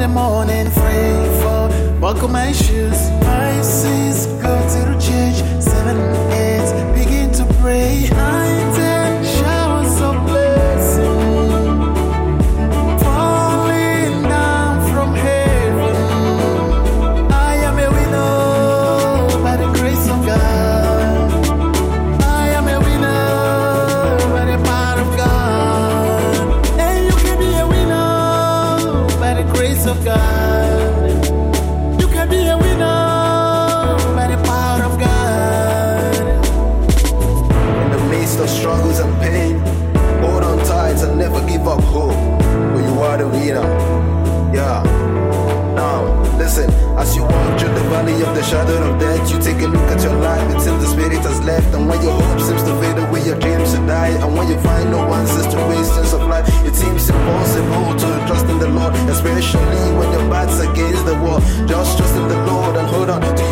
the morning, pray for buckle my shoes. Pisces, go to the church. 7, 8, begin to pray. 9, 10, showers of blessing falling down from heaven. I am a winner by the grace of God. I am a winner by the power of God. And you can be a winner by the grace of God. You can be a winner by the power of God. In the midst of struggles and pain, hold on tight and never give up hope. For you are the winner. Yeah. Now, listen, as you walk through the valley of the shadow of death, you take a look at your life, it seems the spirit has left. And when your hope seems to fade away, your dreams to die. And when you find no answers to questions of life, it seems impossible to trust in the Lord, especially when your back's against the wall. Just trust in the Lord and hold on to